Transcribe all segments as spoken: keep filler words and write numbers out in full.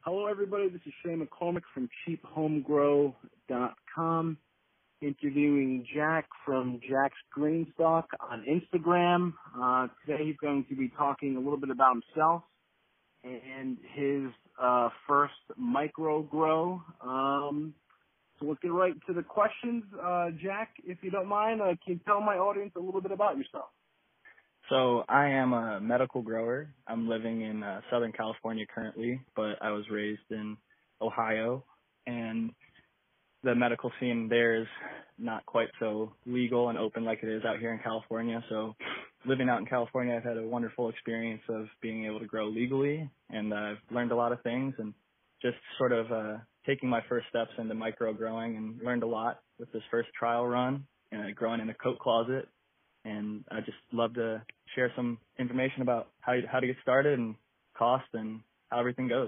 Hello, everybody. This is Shay McCormick from cheap home grow dot com, interviewing Jack from Jack's Greenstock on Instagram. Uh, today he's going to be talking a little bit about himself and his uh, first micro grow. Um, so let's get right to the questions. Uh, Jack, if you don't mind, uh, can you tell my audience a little bit about yourself? So I am a medical grower. I'm living in uh, Southern California currently, but I was raised in Ohio, and the medical scene there is not quite so legal and open like it is out here in California. So living out in California, I've had a wonderful experience of being able to grow legally, and I've learned a lot of things, and just sort of uh, taking my first steps into micro growing, and learned a lot with this first trial run, uh, growing in a coat closet. And I just love to share some information about how you, how to get started and cost and how everything goes.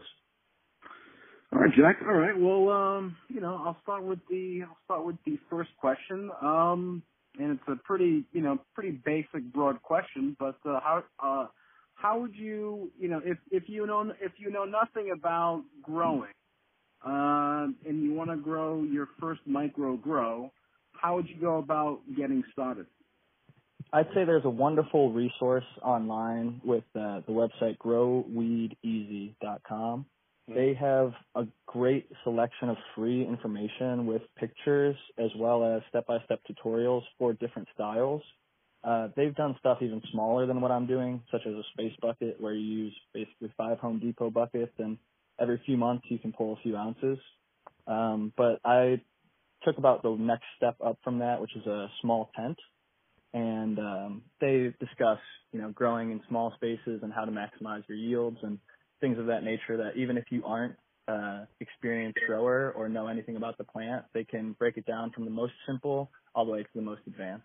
All right, Jack. All right. Well, um, you know, I'll start with the I'll start with the first question. Um, and it's a pretty, you know, pretty basic, broad question. But uh, how uh, how would you, you know, if if you know if you know nothing about growing, um, and you want to grow your first micro grow, how would you go about getting started? I'd say there's a wonderful resource online with uh, the website grow weed easy dot com. They have a great selection of free information with pictures as well as step-by-step tutorials for different styles. Uh, they've done stuff even smaller than what I'm doing, such as a space bucket where you use basically five Home Depot buckets, and every few months you can pull a few ounces. Um, but I took about the next step up from that, which is a small tent. And um, they discuss, you know, growing in small spaces and how to maximize your yields and things of that nature that even if you aren't uh, experienced grower or know anything about the plant, they can break it down from the most simple all the way to the most advanced.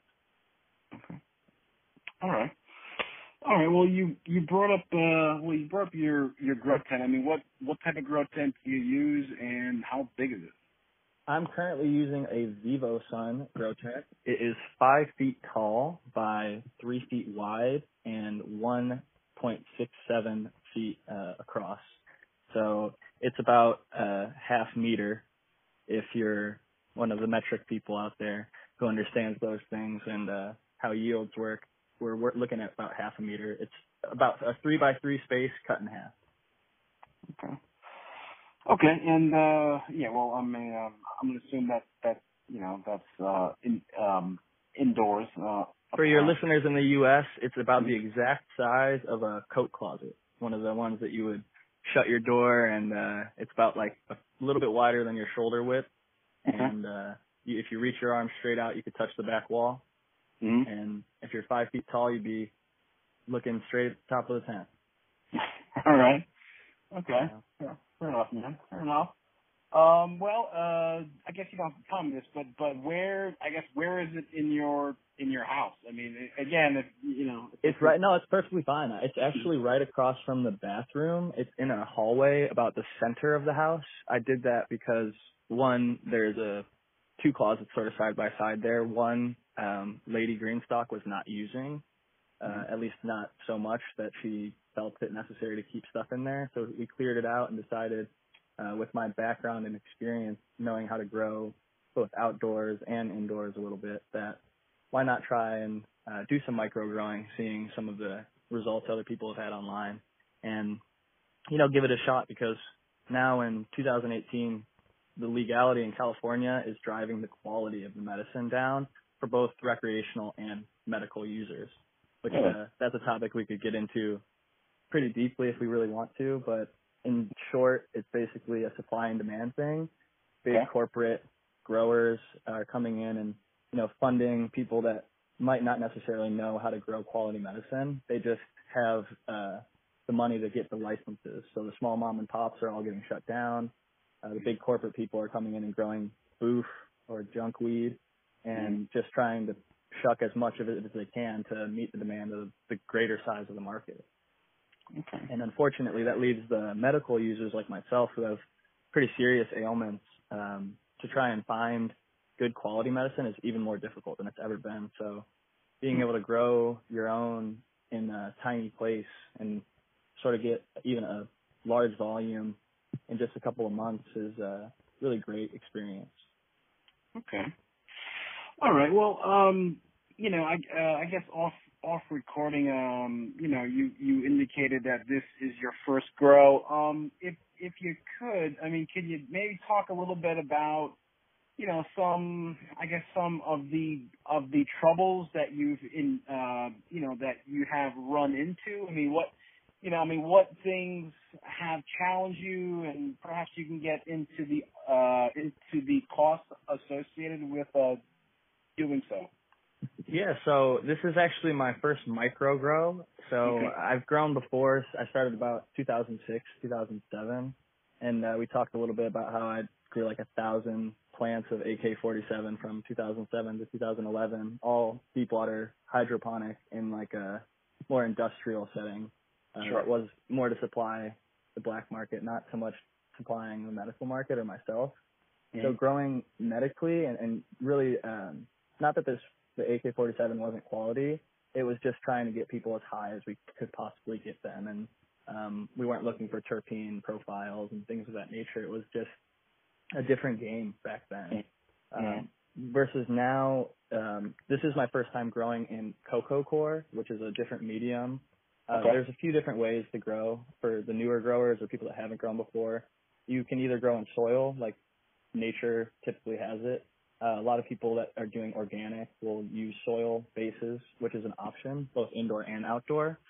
All right. All right. Well, you you brought up uh, well you brought up your your grow tent. I mean, what what type of grow tent do you use, and how big is it? I'm currently using a Vivo Sun grow tent. It is five feet tall by three feet wide and one point six seven feet uh, across. So it's about a half meter if you're one of the metric people out there who understands those things and uh, how yields work. We're, we're looking at about half a meter. It's about a three by three space cut in half. Okay. Okay, and uh, yeah, well, I mean, um, I'm gonna assume that that you know that's uh, in um, indoors. Uh, For your apart. listeners in the U S, it's about the exact size of a coat closet, one of the ones that you would shut your door, and uh, it's about like a little bit wider than your shoulder width. Okay. And uh, you, if you reach your arm straight out, you could touch the back wall. Mm-hmm. And if you're five feet tall, you'd be looking straight at the top of the tent. All right. Okay. Yeah. Yeah. Fair enough, man. Fair enough. Um, well, uh, I guess you don't have to tell me this, but but where? I guess where is it in your in your house? I mean, again, if you know, if It's right. No, it's perfectly fine. It's actually right across from the bathroom. It's in a hallway about the center of the house. I did that because one, there's a two closets sort of side by side there. One, um, Lady Greenstock was not using, uh, at least not so much that she felt it necessary to keep stuff in there. So we cleared it out and decided, uh, with my background and experience, knowing how to grow both outdoors and indoors a little bit, that why not try and uh, do some micro growing, seeing some of the results other people have had online, and you know, give it a shot, because now in two thousand eighteen, the legality in California is driving the quality of the medicine down for both recreational and medical users, which yeah. uh, that's a topic we could get into pretty deeply if we really want to, but in short, it's basically a supply and demand thing. Big Okay. corporate growers are coming in and, you know, funding people that might not necessarily know how to grow quality medicine. They just have uh, the money to get the licenses. So the small mom and pops are all getting shut down. Uh, the big corporate people are coming in and growing boof or junk weed and Mm-hmm. just trying to shuck as much of it as they can to meet the demand of the greater size of the market. Okay. And unfortunately, that leaves the medical users like myself who have pretty serious ailments um, to try and find good quality medicine is even more difficult than it's ever been. So being able to grow your own in a tiny place and sort of get even a large volume in just a couple of months is a really great experience. Okay. All right. Well, um, you know, I, uh, I guess off off recording, um, you know, you, you indicated that this is your first grow. Um, if if you could, I mean, could you maybe talk a little bit about, you know, some, I guess, some of the of the troubles that you've in, uh, you know, that you have run into? I mean, what, you know, I mean, what things have challenged you, and perhaps you can get into the uh, into the costs associated with uh, doing so. Yeah, so this is actually my first micro grow. So Okay. I've grown before. I started about two thousand six, two thousand seven, and uh, we talked a little bit about how I grew like a thousand plants of A K forty-seven from two thousand seven to two thousand eleven, all deep water hydroponic in like a more industrial setting. Uh, Sure. that was more to supply the black market, not so much supplying the medical market or myself. Mm-hmm. So growing medically and, and really, um, not that this the A K forty-seven wasn't quality. It was just trying to get people as high as we could possibly get them. And um, we weren't looking for terpene profiles and things of that nature. It was just a different game back then. Mm-hmm. Um, versus now, um, this is my first time growing in coco coir, which is a different medium. Uh, Okay. There's a few different ways to grow for the newer growers or people that haven't grown before. You can either grow in soil, like nature typically has it. Uh, a lot of people that are doing organic will use soil bases, which is an option, both indoor and outdoor.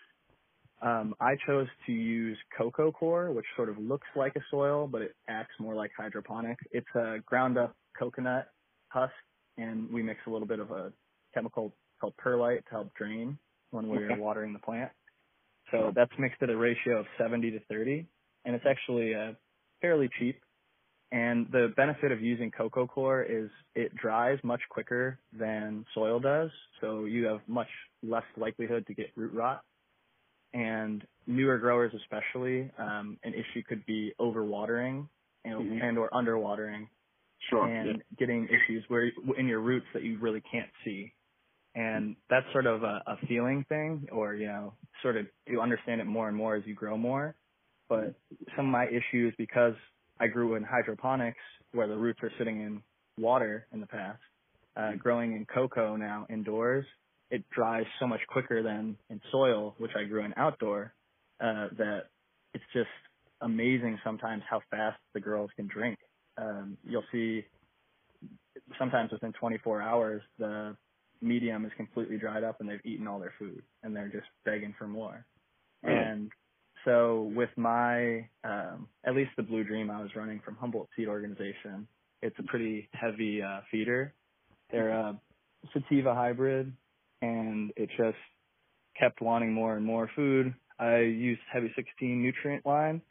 Um, I chose to use coco coir, which sort of looks like a soil, but it acts more like hydroponic. It's a ground up coconut husk, and we mix a little bit of a chemical called perlite to help drain when we're Okay. watering the plant. So that's mixed at a ratio of seventy to thirty, and it's actually uh, fairly cheap. And the benefit of using coco coir is it dries much quicker than soil does, so you have much less likelihood to get root rot. And newer growers especially, um, an issue could be overwatering and, Mm-hmm. and or underwatering Sure. and Yeah. getting issues where in your roots that you really can't see. And that's sort of a, a feeling thing, or, you know, sort of you understand it more and more as you grow more. But some of my issues, because I grew in hydroponics where the roots are sitting in water in the past, uh, growing in coco now indoors, it dries so much quicker than in soil, which I grew in outdoor, uh, that it's just amazing sometimes how fast the girls can drink. Um, you'll see sometimes within twenty-four hours, the medium is completely dried up and they've eaten all their food and they're just begging for more. Really? And so with my, um, at least the Blue Dream I was running from Humboldt Seed Organization, it's a pretty heavy uh, feeder. They're a sativa hybrid, and it just kept wanting more and more food. I used Heavy sixteen nutrient line,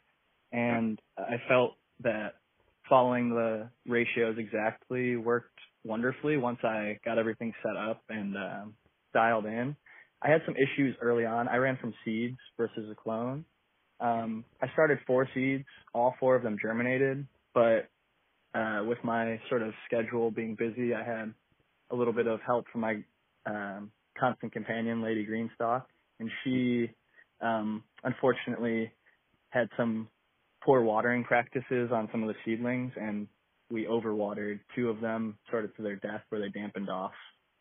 and I felt that following the ratios exactly worked wonderfully once I got everything set up and um, dialed in. I had some issues early on. I ran from seeds versus a clone. Um, I started four seeds. All four of them germinated, but uh, with my sort of schedule being busy, I had a little bit of help from my um, constant companion, Lady Greenstock, and she um, unfortunately had some poor watering practices on some of the seedlings, and we overwatered two of them sort of to their death where they dampened off.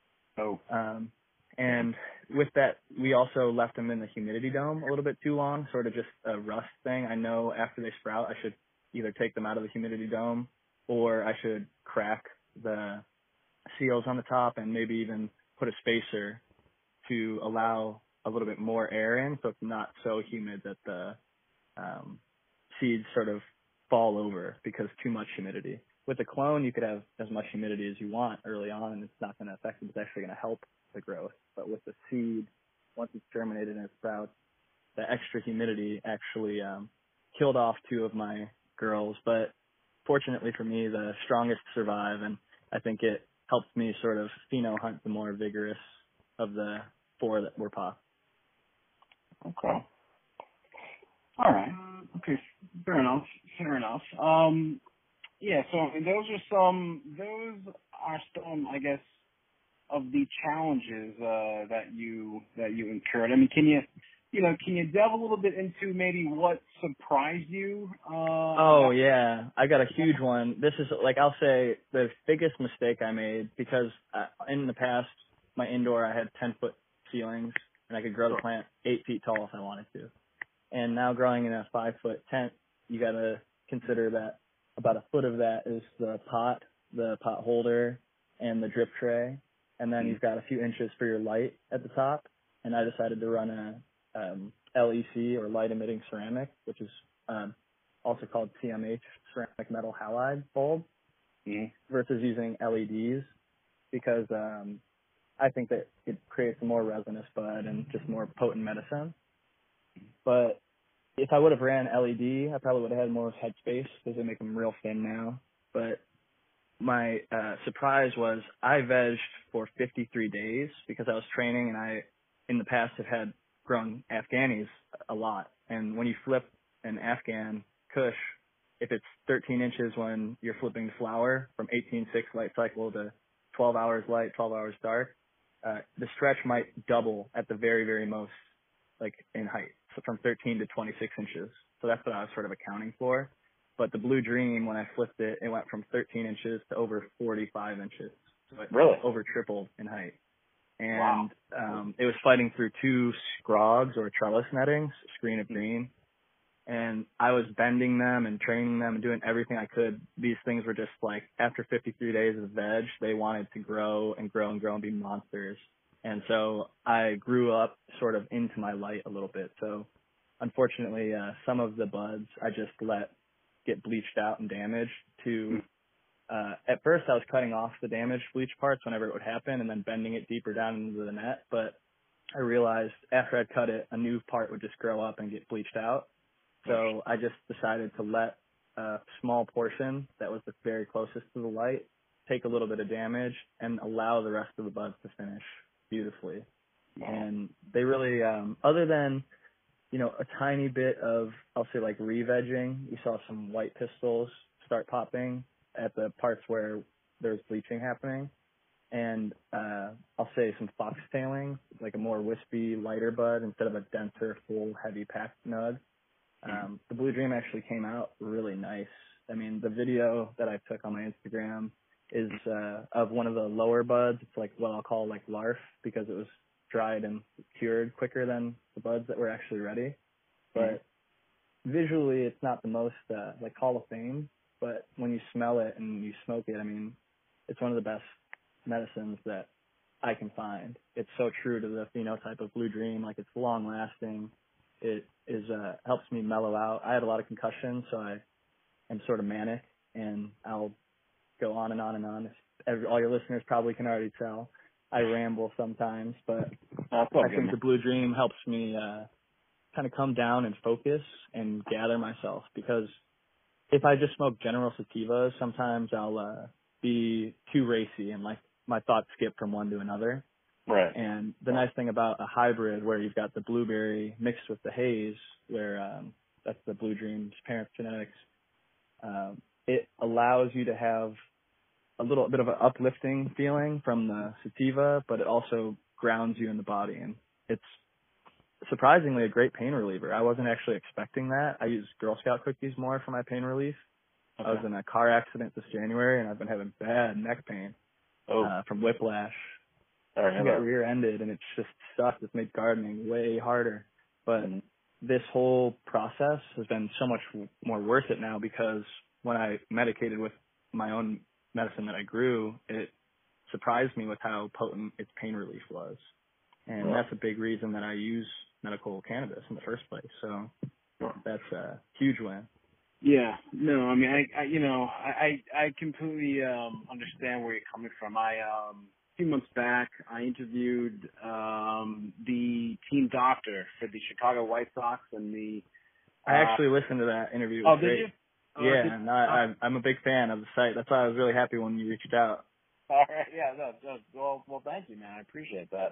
Oh. Um, and with that, we also left them in the humidity dome a little bit too long, sort of just a rust thing. I know after they sprout, I should either take them out of the humidity dome or I should crack the seals on the top and maybe even put a spacer to allow a little bit more air in so it's not so humid that the um, seeds sort of fall over because too much humidity. With a clone, you could have as much humidity as you want early on, and it's not going to affect it. It's actually going to help the growth. But with the seed, once it's germinated and it sprouts, the extra humidity actually um, killed off two of my girls. But fortunately for me, the strongest survive, and I think it helps me sort of pheno hunt the more vigorous of the four that were popped. Okay. All right. Okay. Fair enough. Fair enough. Um, yeah. So I mean, those are some. Those are some, I guess, of the challenges uh, that you that you incurred. I mean, can you, you know, can you delve a little bit into maybe what surprised you? Uh, Oh yeah, I got a huge one. This is like I'll say the biggest mistake I made because uh, in the past my indoor I had ten foot ceilings and I could grow the plant eight feet tall if I wanted to. And now growing in a five foot tent, you got to consider that about a foot of that is the pot, the pot holder, and the drip tray, and then you've got a few inches for your light at the top. And I decided to run a um, L E C or light emitting ceramic, which is um, also called C M H, ceramic metal halide bulb, mm-hmm. versus using L E Ds because um, I think that it creates a more resinous bud and just more potent medicine. But if I would have ran L E D, I probably would have had more headspace because they make them real thin now. But my uh, surprise was I vegged for fifty-three days because I was training and I, in the past, have had grown Afghanis a lot. And when you flip an Afghan Kush, if it's thirteen inches when you're flipping the flower from eighteen six light cycle to twelve hours light, twelve hours dark, uh, the stretch might double at the very, very most, like in height. So from thirteen to twenty-six inches. So that's what I was sort of accounting for. But the Blue Dream, when I flipped it, it went from thirteen inches to over forty-five inches. So it really? over tripled in height. And wow. um, it was fighting through two scrogs or trellis nettings, screen of green. And I was bending them and training them and doing everything I could. These things were just like, after fifty-three days of veg, they wanted to grow and grow and grow and be monsters. And so I grew up sort of into my light a little bit. So unfortunately, uh, some of the buds I just let get bleached out and damaged to, uh, at first I was cutting off the damaged bleach parts whenever it would happen and then bending it deeper down into the net. But I realized after I'd cut it, a new part would just grow up and get bleached out. So I just decided to let a small portion that was the very closest to the light take a little bit of damage and allow the rest of the buds to finish beautifully. And they really, um, other than, you know, a tiny bit of, I'll say like re-vegging, we saw some white pistils start popping at the parts where there's bleaching happening. And uh, I'll say some foxtailing, like a more wispy, lighter bud instead of a denser, full, heavy packed nud. Um, the Blue Dream actually came out really nice. I mean, the video that I took on my Instagram is uh, of one of the lower buds. It's like what I'll call like larf because it was dried and cured quicker than the buds that were actually ready. But visually, it's not the most uh, like Hall of Fame. But when you smell it and you smoke it, I mean, it's one of the best medicines that I can find. It's so true to the phenotype of Blue Dream. Like it's long lasting. It is uh, helps me mellow out. I had a lot of concussions, so I am sort of manic, and I'll go on and on and on. Every, all your listeners probably can already tell. I ramble sometimes, but oh, I think the Blue Dream helps me uh, kind of come down and focus and gather myself. Because if I just smoke General Sativas, sometimes I'll uh, be too racy and like my thoughts skip from one to another. Right. And the nice thing about a hybrid where you've got the blueberry mixed with the haze, where um, that's the Blue Dream's parent genetics, um, it allows you to have a little bit of an uplifting feeling from the sativa, but it also grounds you in the body. And it's surprisingly a great pain reliever. I wasn't actually expecting that. I use Girl Scout cookies more for my pain relief. Okay. I was in a car accident this January, and I've been having bad neck pain oh. uh, from whiplash. I got rear-ended, and it's just sucked. It's made gardening way harder. But mm-hmm. this whole process has been so much more worth it now because when I medicated with my own medicine that I grew, it surprised me with how potent its pain relief was. And sure. that's a big reason that I use medical cannabis in the first place. So sure. that's a huge win. Yeah, no, I mean, I, I you know, I, I completely um, understand where you're coming from. I, um, a few months back, I interviewed um, the team doctor for the Chicago White Sox and the. Uh, I actually listened to that interview. It was oh, great. did you? Oh, yeah, did, and I, I'm a big fan of the site. That's why I was really happy when you reached out. All right, yeah, no, no, well, well, thank you, man. I appreciate that.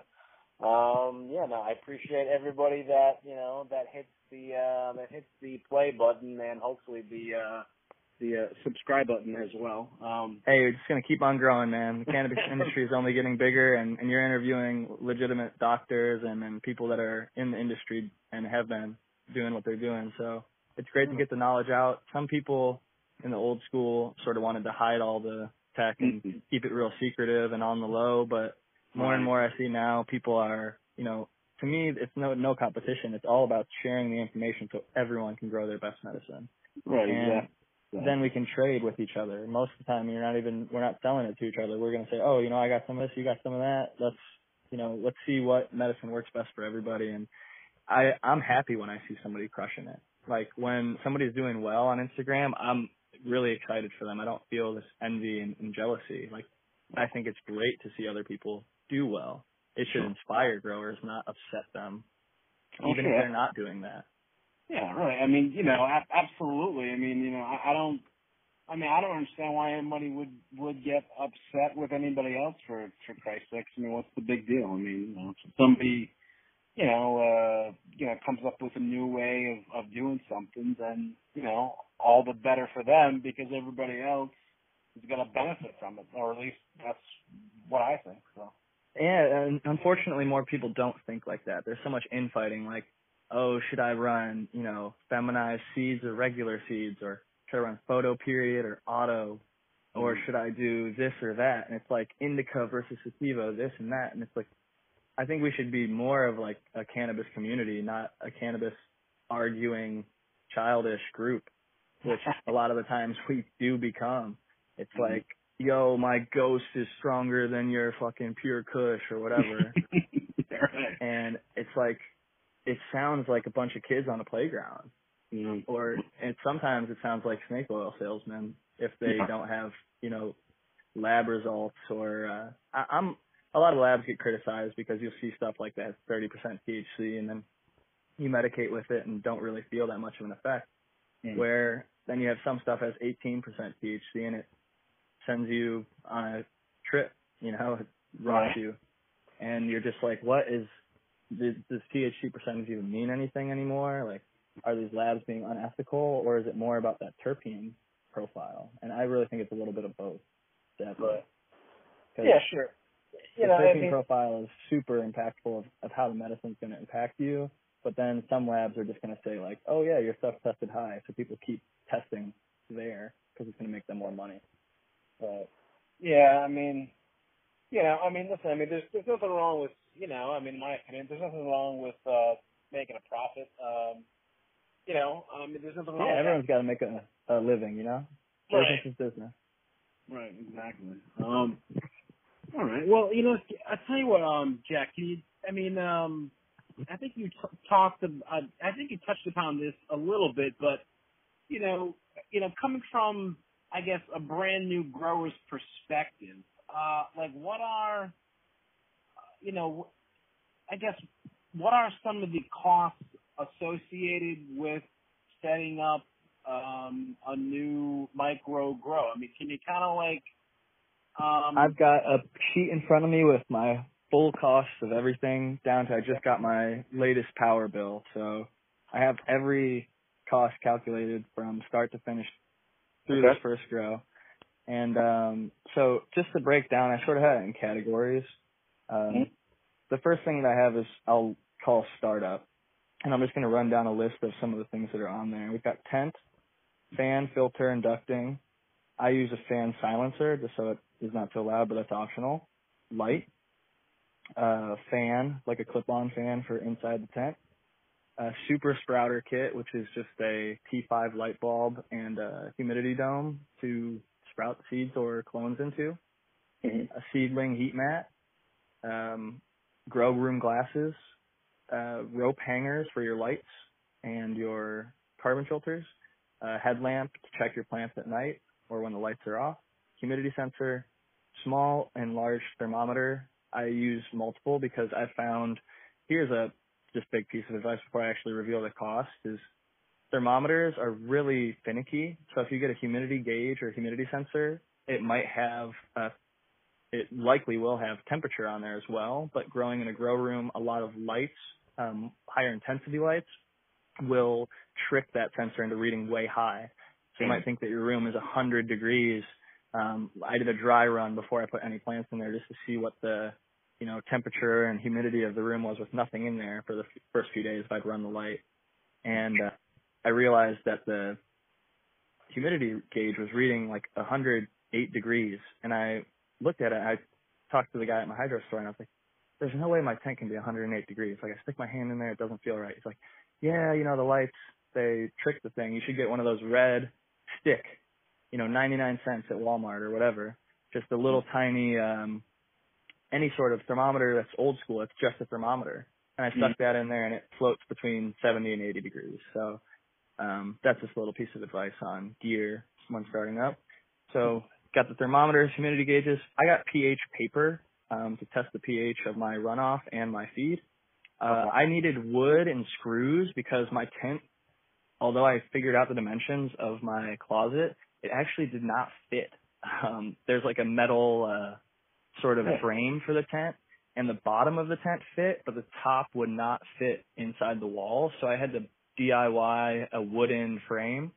Um, yeah, no, I appreciate everybody that you know that hits the uh, that hits the play button and hopefully the uh, the uh, subscribe button as well. Um, hey, you're just gonna keep on growing, man. The cannabis industry is only getting bigger, and, and you're interviewing legitimate doctors and, and people that are in the industry and have been doing what they're doing. So it's great to get the knowledge out. Some people in the old school sort of wanted to hide all the tech and Mm-hmm. keep it real secretive and on the low, but more and more I see now people are, you know, to me, it's no no competition. It's all about sharing the information so everyone can grow their best medicine. Right, And exactly. then we can trade with each other. Most of the time, you're not even we're not selling it to each other. We're going to say, oh, you know, I got some of this, you got some of that. Let's, you know, let's see what medicine works best for everybody. And I I'm happy when I see somebody crushing it. Like when somebody's doing well on Instagram, I'm really excited for them. I don't feel this envy and, and jealousy. Like I think it's great to see other people do well. It should inspire growers, not upset them, Oh, even sure. if they're not doing that. Yeah, right. I mean, you know, a- absolutely. I mean, you know, I, I don't. I mean, I don't understand why anybody would would get upset with anybody else for for Christ's sakes. I mean, what's the big deal? I mean, you know, if somebody, you know, uh, you know, comes up with a new way of of doing something, then you know, all the better for them because everybody else is going to benefit from it, or at least that's what I think. So. Yeah, and unfortunately, more people don't think like that. There's so much infighting, like, oh, should I run, you know, feminized seeds or regular seeds, or should I run photo period or auto, or Mm-hmm. should I do this or that? And it's like indica versus sativa, this and that. And it's like, I think we should be more of like a cannabis community, not a cannabis arguing childish group, which a lot of the times we do become. It's Mm-hmm. like, yo, my ghost is stronger than your fucking pure kush or whatever. Right. And it's like, it sounds like a bunch of kids on a playground. Mm-hmm. Or, and sometimes it sounds like snake oil salesmen if they Yeah. don't have, you know, lab results or, uh, I, I'm, a lot of labs get criticized because you'll see stuff like that, thirty percent T H C, and then you medicate with it and don't really feel that much of an effect. Mm-hmm. Where then you have some stuff has eighteen percent T H C and it sends you on a trip, you know, it rocks Right. you. And you're just like, what is, does, does T H C percentage even mean anything anymore? Like, are these labs being unethical, or is it more about that terpene profile? And I really think it's a little bit of both. Definitely. Right. 'Cause Yeah, sure. You the know, I terpene mean, profile is super impactful of, of how the medicine's going to impact you. But then some labs are just going to say like, oh yeah, your stuff tested high. So people keep testing there because it's going to make them more money. but yeah, I mean, you know, I mean, listen, I mean, there's there's nothing wrong with, you know, I mean, in my opinion, there's nothing wrong with uh making a profit. Um, you know, I mean, there's nothing wrong Yeah, with everyone's got to make a, a living, you know? that. Business Right. is business. Right. Exactly. Um. All right. Well, you know, I tell you what, um, Jack, can you? I mean, um, I think you t- talked. Of, uh, I think you touched upon this a little bit, but you know, you know, coming from, I guess, a brand new grower's perspective, uh, like what are, you know, I guess, what are some of the costs associated with setting up um, a new micro grow? I mean, can you kind of like, um, I've got a sheet in front of me with my full costs of everything down to I just got my latest power bill. So I have every cost calculated from start to finish through okay. this first grow. And um, so just to break down, I sort of had it in categories. Um, the first thing that I have is I'll call startup. And I'm just going to run down a list of some of the things that are on there. We've got tent, fan, filter, and ducting. I use a fan silencer just so it is not so loud, but that's optional. Light, uh, fan, like a clip-on fan for inside the tent. A super sprouter kit, which is just a T five light bulb and a humidity dome to sprout seeds or clones into. Mm-hmm. A seedling heat mat, um, grow room glasses, uh, rope hangers for your lights and your carbon filters, a headlamp to check your plants at night or when the lights are off, humidity sensor, small and large thermometer. I use multiple because I found, here's a just big piece of advice before I actually reveal the cost, is thermometers are really finicky. So if you get a humidity gauge or humidity sensor, it might have a it likely will have temperature on there as well, but growing in a grow room, a lot of lights, um, higher intensity lights, will trick that sensor into reading way high. So you might think that your room is one hundred degrees. Um, I did a dry run before I put any plants in there just to see what the, you know, temperature and humidity of the room was with nothing in there for the f- first few days if I'd run the light. And uh, I realized that the humidity gauge was reading like one hundred eight degrees, and I looked at it. I talked to the guy at my hydro store, and I was like, "There's no way my tent can be one hundred eight degrees. Like, I stick my hand in there, it doesn't feel right." He's like, "Yeah, you know, the lights, they trick the thing. You should get one of those red stick, you know, ninety-nine cents at Walmart or whatever. Just a little tiny, um, any sort of thermometer that's old school. It's just a thermometer." And I stuck mm-hmm. that in there, and it floats between seventy and eighty degrees. So um, that's just a little piece of advice on gear when starting up. So got the thermometers, humidity gauges. I got pH paper um, to test the pH of my runoff and my feed. Uh, okay. I needed wood and screws because my tent, although I figured out the dimensions of my closet, it actually did not fit. Um, there's like a metal uh, sort of frame for the tent, and the bottom of the tent fit, but the top would not fit inside the wall. So I had to D I Y a wooden frame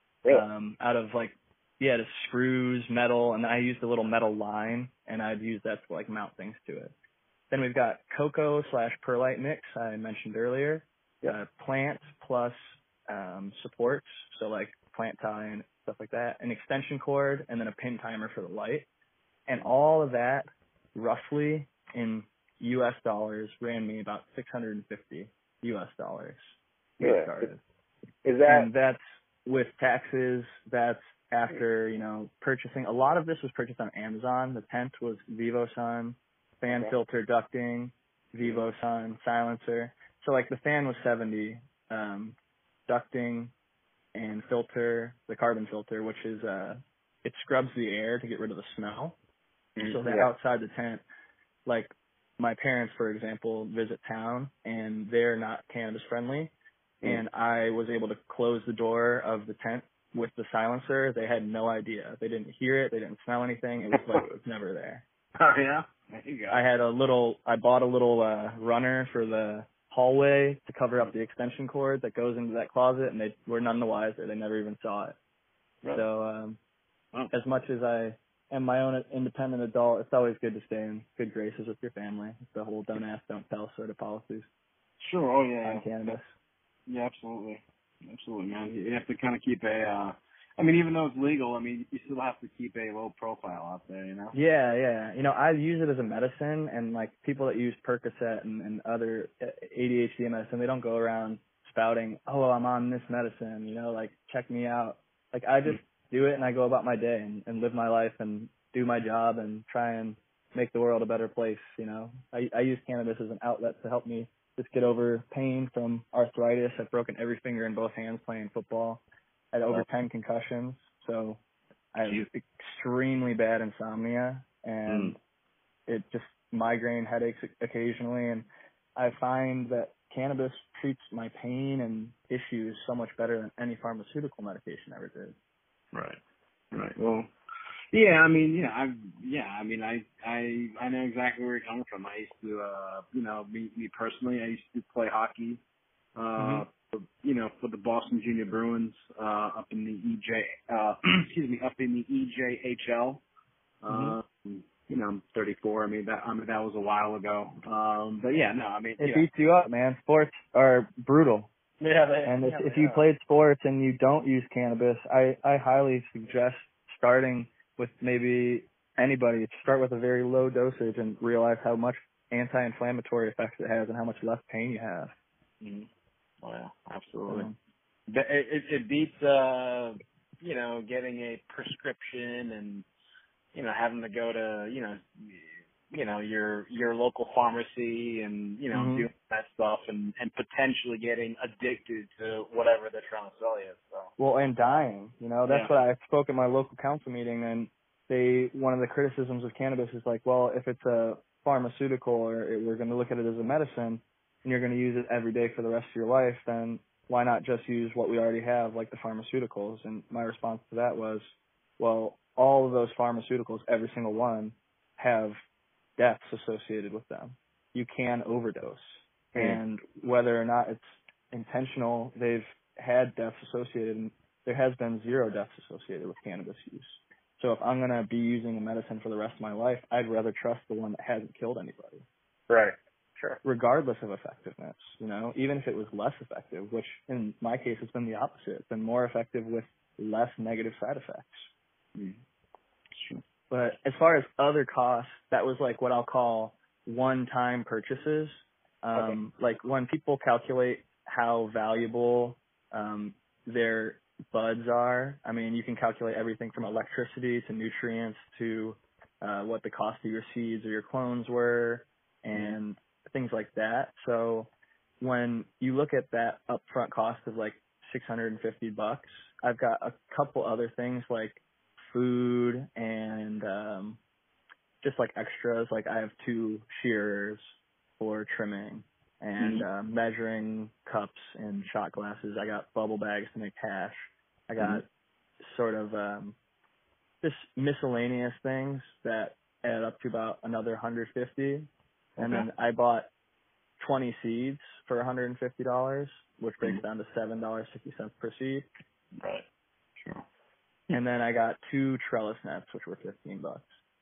um, out of like, yeah, the screws, metal, and I used a little metal line, and I'd use that to like mount things to it. Then we've got cocoa slash perlite mix I mentioned earlier, yep. uh, plant plus um, supports, so like plant tie and stuff like that, an extension cord, and then a pin timer for the light. And all of that, roughly in U S dollars, ran me about six hundred fifty U S dollars. Yeah. Started. Is that? And that's with taxes. That's after, you know, purchasing. A lot of this was purchased on Amazon. The tent was VivoSun, fan okay. filter ducting, VivoSun, silencer. So like the fan was seventy, um, ducting and filter, the carbon filter, which is, uh, it scrubs the air to get rid of the smell. Mm-hmm. So that yeah. outside the tent, like my parents, for example, visit town and they're not cannabis friendly. Mm-hmm. And I was able to close the door of the tent with the silencer. They had no idea. They didn't hear it. They didn't smell anything. It was like it was never there. Oh, yeah? There you go. I had a little, I bought a little uh, runner for the hallway to cover up the extension cord that goes into that closet, and they were none the wiser. They never even saw it. Really? So um, oh. as much as I am my own independent adult, it's always good to stay in good graces with your family. It's the whole don't ask, don't tell sort of policies. Sure. Oh, yeah. On cannabis. Yeah, absolutely. Absolutely, man. You have to kind of keep a, uh, I mean, even though it's legal, I mean, you still have to keep a low profile out there, you know? Yeah, yeah. You know, I use it as a medicine, and like people that use Percocet and, and other A D H D medicine, they don't go around spouting, oh, I'm on this medicine, you know, like check me out. Like I just do it and I go about my day and, and live my life and do my job and try and make the world a better place, you know? I, I use cannabis as an outlet to help me just get over pain from arthritis. I've broken every finger in both hands playing football. I had over ten concussions. So I have extremely bad insomnia and mm. it just migraine headaches occasionally. And I find that cannabis treats my pain and issues so much better than any pharmaceutical medication ever did. Right. Right. Well, yeah, I mean, yeah, I, yeah, I mean, I, I, I know exactly where you're coming from. I used to, uh, you know, me, me personally, I used to play hockey, uh, mm-hmm. for, you know, for the Boston Junior Bruins, uh, up in the E J, uh, excuse me, up in the E J H L. Mm-hmm. Um, you know, I'm thirty-four. I mean, that, I mean, that was a while ago. Um, but yeah, no, I mean, it yeah. beats you up, man. Sports are brutal. Yeah, they, and if, yeah, if they you are. played sports and you don't use cannabis, I, I highly suggest starting with maybe anybody. Start with a very low dosage and realize how much anti-inflammatory effects it has and how much less pain you have. Mm-hmm. Oh yeah, absolutely. Um, it, it, it beats, uh, you know, getting a prescription and, you know, having to go to, you know, you know, your, your local pharmacy and, you know, mm-hmm. doing that stuff and, and potentially getting addicted to whatever they're trying to sell you. So. Well, and dying, you know, that's yeah. what I spoke at my local council meeting, and they, one of the criticisms of cannabis is like, well, if it's a pharmaceutical or it, we're going to look at it as a medicine and you're going to use it every day for the rest of your life, then why not just use what we already have, like the pharmaceuticals? And my response to that was, well, all of those pharmaceuticals, every single one, have deaths associated with them. You can overdose. Mm. And whether or not it's intentional, they've had deaths associated, and there has been zero deaths associated with cannabis use. So if I'm going to be using a medicine for the rest of my life, I'd rather trust the one that hasn't killed anybody. Right. sure. regardless of effectiveness, you know, even if it was less effective, which in my case has been the opposite. It's been more effective with less negative side effects. Mm. Sure. But as far as other costs, that was like what I'll call one-time purchases. Um, okay. Like when people calculate how valuable um, their buds are, I mean, you can calculate everything from electricity to nutrients to uh, what the cost of your seeds or your clones were and mm-hmm. things like that. So when you look at that upfront cost of like six hundred fifty bucks, I've got a couple other things like food and um, just like extras. Like I have two shearers for trimming and mm-hmm. uh, measuring cups and shot glasses. I got bubble bags to make hash. I got mm-hmm. sort of um, just miscellaneous things that add up to about another one hundred fifty. Okay. And then I bought twenty seeds for one hundred fifty dollars, which breaks mm-hmm. down to seven dollars and fifty cents per seed. Right. Sure. And then I got two trellis nets, which were fifteen bucks.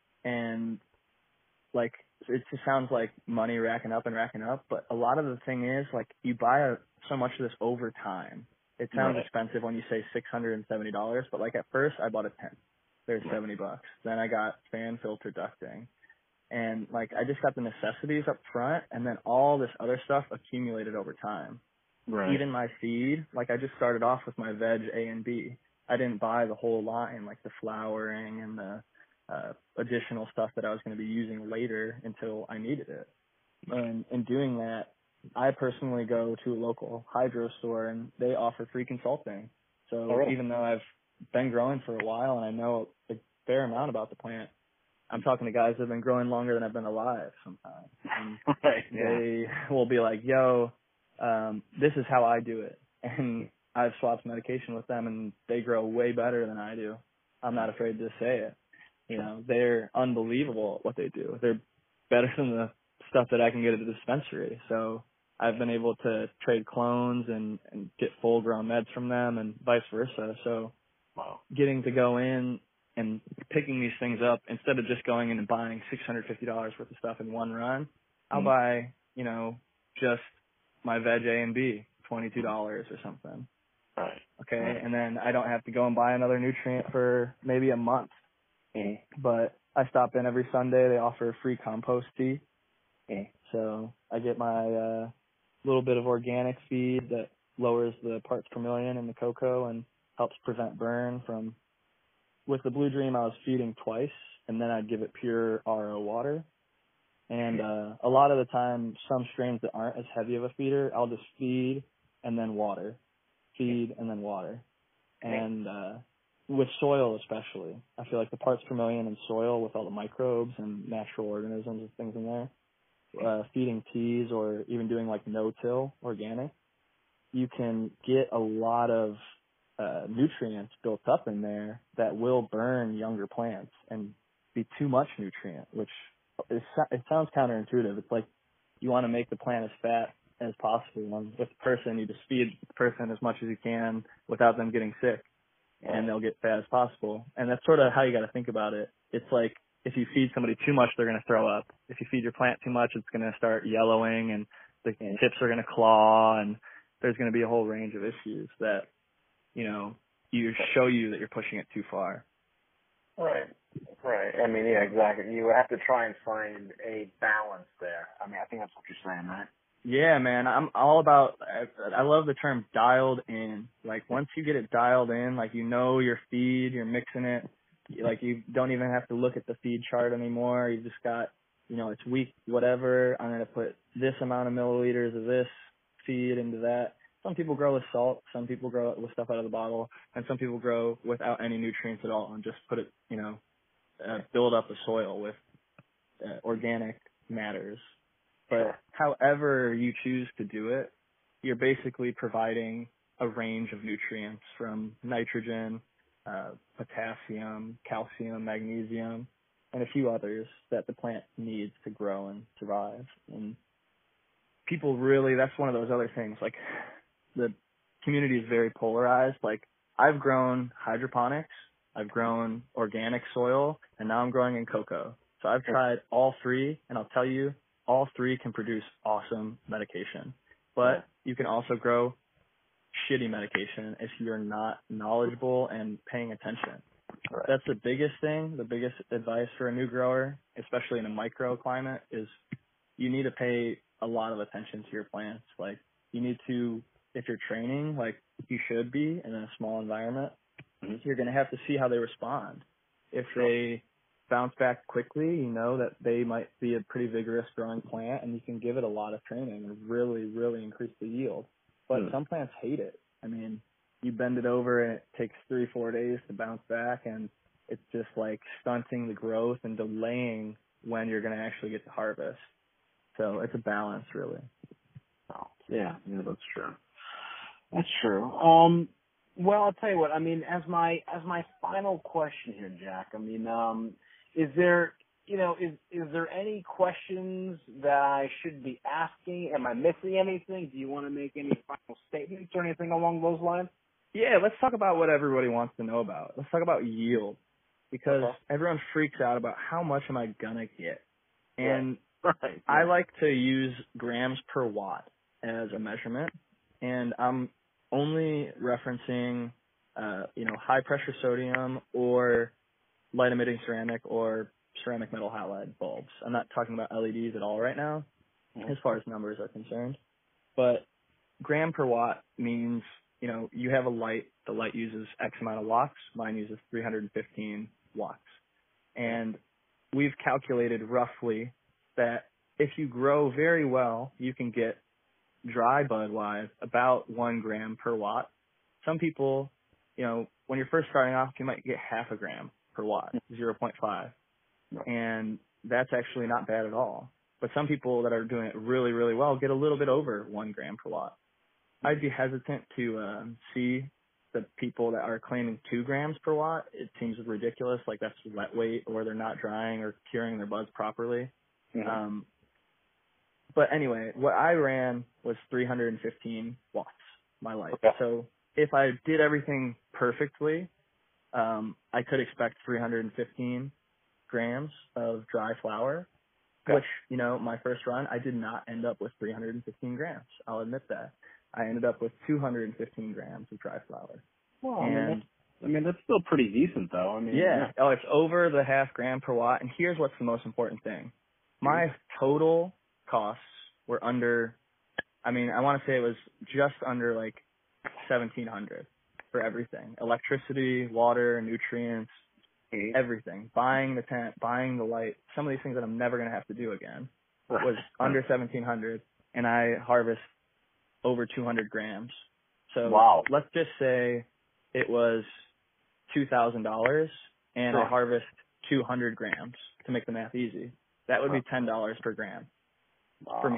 And like, it just sounds like money racking up and racking up, but a lot of the thing is, like, you buy a, so much of this over time. It sounds right. expensive when you say six hundred seventy dollars, but like at first I bought a tent. There's right. seventy bucks. Then I got fan filter ducting. And like, I just got the necessities up front, and then all this other stuff accumulated over time. Right. Even my feed, like I just started off with my veg A and B. I didn't buy the whole line, like the flowering and the uh, additional stuff that I was going to be using later until I needed it. And in doing that, I personally go to a local hydro store and they offer free consulting. So oh, really? Even though I've been growing for a while and I know a fair amount about the plant, I'm talking to guys that have been growing longer than I've been alive sometimes. And right, they yeah. will be like, yo, um, this is how I do it. And I've swapped medication with them and they grow way better than I do. I'm not afraid to say it. You know, they're unbelievable at what they do. They're better than the stuff that I can get at the dispensary. So I've been able to trade clones and, and get full grown meds from them and vice versa. So wow. Getting to go in and picking these things up instead of just going in and buying six hundred fifty dollars worth of stuff in one run, I'll mm-hmm. buy, you know, just my veg A and B, twenty-two dollars or something. Right. Okay. Right. And then I don't have to go and buy another nutrient for maybe a month. Mm-hmm. But I stop in every Sunday. They offer free compost tea. Mm-hmm. So I get my uh, little bit of organic feed that lowers the parts per million in the cocoa and helps prevent burn from, with the Blue Dream, I was feeding twice, and then I'd give it pure R O water. And uh, a lot of the time, some strains that aren't as heavy of a feeder, I'll just feed and then water, feed and then water. And uh, with soil especially, I feel like the parts per million in soil with all the microbes and natural organisms and things in there, uh, feeding teas or even doing like no-till organic, you can get a lot of uh, nutrients built up in there that will burn younger plants and be too much nutrient, which is, it sounds counterintuitive. It's like you want to make the plant as fat as possible. And with the person, you just feed the person as much as you can without them getting sick, and they'll get fat as possible. And that's sort of how you got to think about it. It's like if you feed somebody too much, they're going to throw up. If you feed your plant too much, it's going to start yellowing and the tips are going to claw, and there's going to be a whole range of issues that, you know, you show you that you're pushing it too far. Right. Right. I mean, yeah, exactly. You have to try and find a balance there. I mean, I think that's what you're saying, right? Yeah, man. I'm all about, I, I love the term dialed in. Like, once you get it dialed in, like, you know your feed, you're mixing it. Like, you don't even have to look at the feed chart anymore. You just got, you know, it's week whatever. I'm going to put this amount of milliliters of this feed into that. Some people grow with salt. Some people grow with stuff out of the bottle. And some people grow without any nutrients at all and just put it, you know, uh, build up the soil with uh, organic matters. But however you choose to do it, you're basically providing a range of nutrients from nitrogen, uh, potassium, calcium, magnesium, and a few others that the plant needs to grow and survive. And people really, that's one of those other things. Like, the community is very polarized. Like, I've grown hydroponics, I've grown organic soil, and now I'm growing in cocoa. So I've tried all three, and I'll tell you, all three can produce awesome medication, but you can also grow shitty medication if you're not knowledgeable and paying attention. Right. That's the biggest thing. The biggest advice for a new grower, especially in a microclimate, is you need to pay a lot of attention to your plants. Like, you need to, if you're training, like you should be in a small environment, mm-hmm. you're going to have to see how they respond. If sure. they bounce back quickly, you know that they might be a pretty vigorous growing plant, and you can give it a lot of training and really, really increase the yield. But mm. some plants hate it. I mean, you bend it over and it takes three, four days to bounce back, and it's just like stunting the growth and delaying when you're going to actually get to harvest. So it's a balance, really. Oh, yeah, yeah, that's true. That's true. Um, well, I'll tell you what. I mean, as my as my final question here, Jack. I mean, um, is there, you know, is is there any questions that I should be asking? Am I missing anything? Do you want to make any final statements or anything along those lines? Yeah, let's talk about what everybody wants to know about. Let's talk about yield, because okay. everyone freaks out about how much am I gonna get, and right. Right. I yeah. like to use grams per watt as a measurement, and I'm only referencing, uh, you know, high pressure sodium or light emitting ceramic or ceramic metal halide bulbs. I'm not talking about L E Ds at all right now, mm-hmm. as far as numbers are concerned. But gram per watt means, you know, you have a light, the light uses X amount of watts, mine uses three hundred fifteen watts. And we've calculated roughly that if you grow very well, you can get dry bud wise about one gram per watt. Some people, you know, when you're first starting off, you might get half a gram per watt, zero point five. And that's actually not bad at all. But some people that are doing it really, really well get a little bit over one gram per watt. I'd be hesitant to um, see the people that are claiming two grams per watt. It seems ridiculous, like that's wet weight, or they're not drying or curing their buds properly. Mm-hmm. Um, but anyway, what I ran was three hundred fifteen watts, my light. Okay. So if I did everything perfectly, um, I could expect three hundred fifteen grams of dry flour, okay. which, you know, my first run, I did not end up with three hundred fifteen grams. I'll admit that. I ended up with two hundred fifteen grams of dry flour. Well, and, I mean, that's, I mean, that's still pretty decent, though. I mean, yeah. yeah. Oh, it's over the half gram per watt. And here's what's the most important thing. My total costs were under, I mean, I want to say it was just under like seventeen hundred for everything. Electricity, water, nutrients, mm-hmm. everything. Buying the tent, buying the light, some of these things that I'm never going to have to do again was under seventeen hundred, and I harvest over two hundred grams. So wow. let's just say it was two thousand dollars and sure. I harvest two hundred grams to make the math easy. That would be ten dollars per gram wow. for me.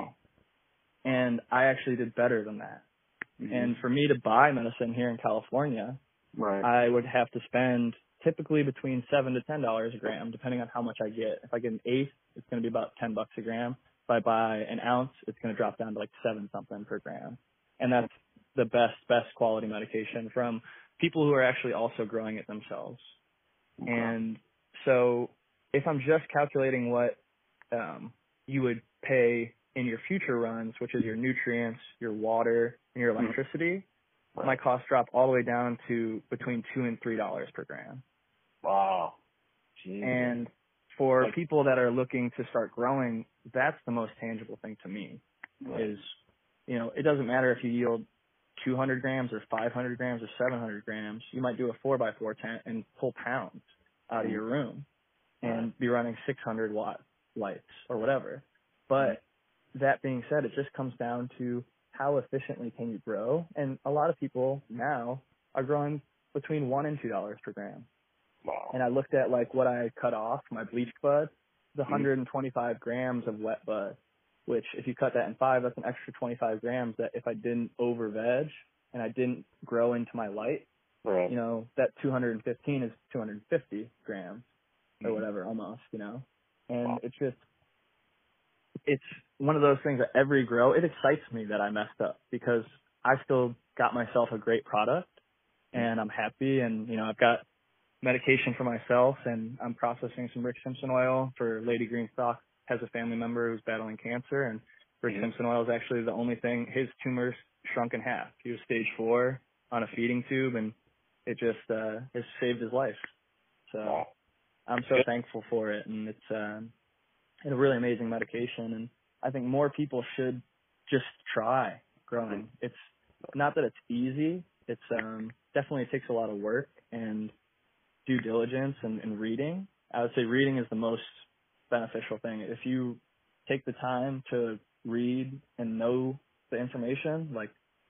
And I actually did better than that. Mm-hmm. And for me to buy medicine here in California, right. I would have to spend typically between seven to ten dollars a gram, depending on how much I get. If I get an eighth, it's going to be about ten bucks a gram. If I buy an ounce, it's going to drop down to like seven something per gram. And that's the best, best quality medication from people who are actually also growing it themselves. Okay. And so if I'm just calculating what um, you would pay in your future runs, which is your nutrients, your water, and your electricity, right. my costs drop all the way down to between two and three dollars per gram. Wow. Jeez. And for like, people that are looking to start growing, that's the most tangible thing to me. Right. Is, you know, it doesn't matter if you yield two hundred grams or five hundred grams or seven hundred grams. You might do a four by four tent and pull pounds out of your room and right. be running six hundred watt lights or whatever. But that being said, it just comes down to how efficiently can you grow. And a lot of people now are growing between one and two dollars per gram. Wow. And I looked at like what I cut off, my bleached bud, the one hundred twenty-five grams of wet bud, which if you cut that in five, that's an extra twenty-five grams that if I didn't over veg and I didn't grow into my light, right. you know, that two hundred fifteen is two hundred fifty grams or whatever almost, you know, and wow. it's just, it's one of those things that every grow, it excites me that I messed up because I still got myself a great product and I'm happy. And, you know, I've got medication for myself and I'm processing some Rick Simpson oil for Lady Greenstock has a family member who's battling cancer, and Rick Mhm. Simpson oil is actually the only thing. His tumors shrunk in half. He was stage four on a feeding tube, and it just uh, has saved his life. So Wow. I'm so thankful for it, and it's um, it's a really amazing medication, and I think more people should just try growing. Mhm. It's not that it's easy. It's um, definitely takes a lot of work and due diligence and, and reading. I would say reading is the most beneficial thing. If you take the time to read and know the information, like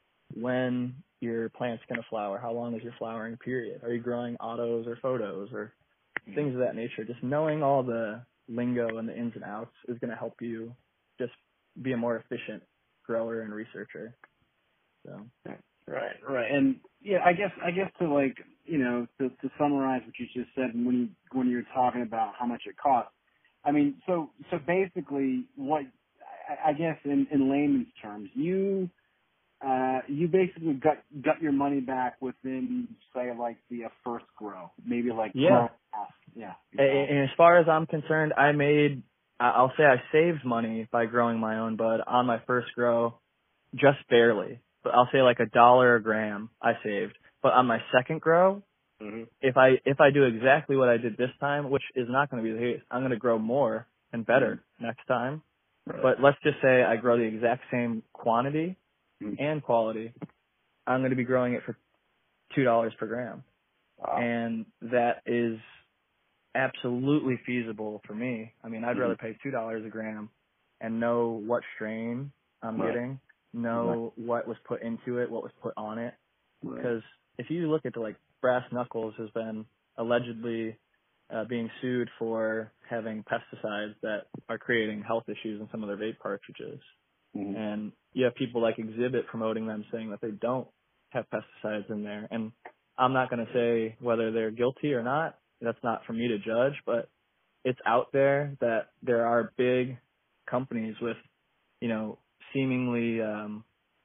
when your plant's going to flower, how long is your flowering period, are you growing autos or photos or things of that nature, just knowing all the lingo and the ins and outs is going to help you just be a more efficient grower and researcher. So Right, right. And yeah, I guess I guess to like, you know, to, to summarize what you just said when you when you were talking about how much it costs. I mean, so so basically what I, I guess in, in layman's terms, you uh you basically got got your money back within say like the uh, first grow, maybe like yeah. half. Yeah. And, and as far as I'm concerned, I made I- I'll say I saved money by growing my own bud on my first grow, just barely. But I'll say like a dollar a gram I saved. But on my second grow, Mm-hmm. if I if I do exactly what I did this time, which is not going to be the case, I'm going to grow more and better Mm-hmm. next time. Right. But let's just say I grow the exact same quantity Mm-hmm. and quality, I'm going to be growing it for two dollars per gram. Wow. And that is absolutely feasible for me. I mean, I'd Mm-hmm. rather pay two dollars a gram and know what strain I'm Right. getting, know what was put into it, what was put on it. Right. Because if you look at like Brass Knuckles has been allegedly uh, being sued for having pesticides that are creating health issues in some of their vape cartridges. Mm-hmm. And you have people like Exhibit promoting them, saying that they don't have pesticides in there. And I'm not going to say whether they're guilty or not. That's not for me to judge, but it's out there that there are big companies with, you know, seemingly um,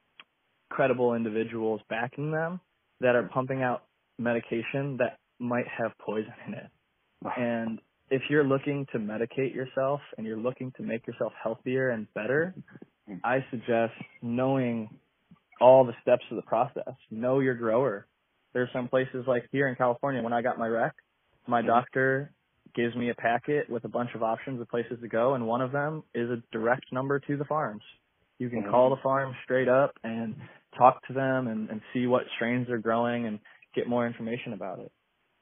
credible individuals backing them that are pumping out medication that might have poison in it. And if you're looking to medicate yourself and you're looking to make yourself healthier and better, I suggest knowing all the steps of the process. Know your grower. There's some places like here in California, when I got my rec, my doctor gives me a packet with a bunch of options of places to go, and one of them is a direct number to the farms. You can Mm-hmm. call the farm straight up and talk to them and, and see what strains they're growing and get more information about it.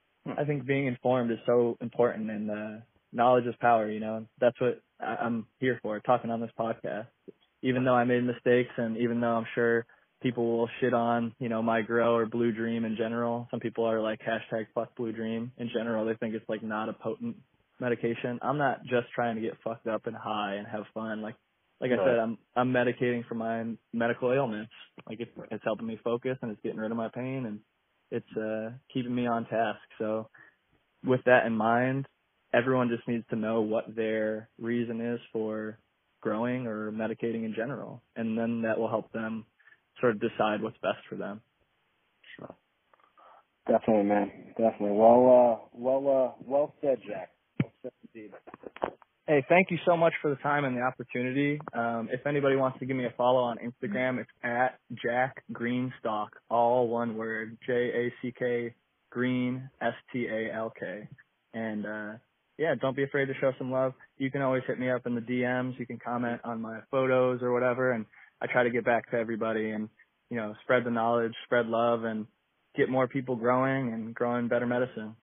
I think being informed is so important, and uh, knowledge is power, you know. That's what I, I'm here for, talking on this podcast. Even though I made mistakes, and even though I'm sure people will shit on, you know, my grow or Blue Dream in general. Some people are like hashtag fuck Blue Dream in general. They think it's like not a potent medication. I'm not just trying to get fucked up and high and have fun. Like, like Right. I said, I'm, I'm medicating for my medical ailments. Like it's, it's helping me focus, and it's getting rid of my pain, and it's, uh, keeping me on task. So with that in mind, everyone just needs to know what their reason is for growing or medicating in general. And then that will help them sort of decide what's best for them. Sure. Definitely, man. Definitely. Well, uh, well, uh, well said, Jack. Well said indeed. Hey, thank you so much for the time and the opportunity. Um, if anybody wants to give me a follow on Instagram, it's at Jack Greenstalk, all one word, J A C K Green, S T A L K. And, uh, yeah, don't be afraid to show some love. You can always hit me up in the D Ms. You can comment on my photos or whatever, and I try to get back to everybody and, you know, spread the knowledge, spread love, and get more people growing and growing better medicine.